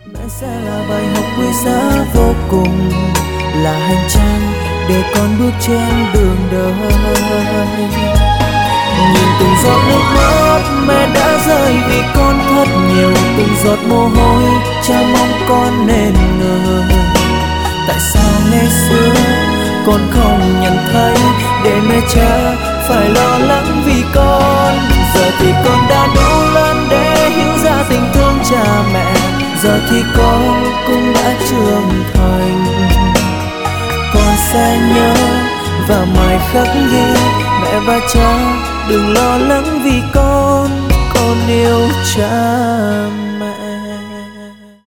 Mẹ sẽ là bài học quý giá vô cùng, là hành trang để con bước trên đường đời. Nhìn từng giọt nước mắt mẹ đã rơi vì con thật nhiều, từng giọt mồ hôi cha mong con nên ngờ. Tại sao ngày xưa con không nhận thấy, để mẹ cha phải lo lắng vì con. Giờ thì con đã đủ lớn để hiểu ra tình thương cha mẹ, giờ thì con cũng đã trưởng thành. Con sẽ nhớ và mãi khắc ghi mẹ và cha đừng lo lắng vì con yêu cha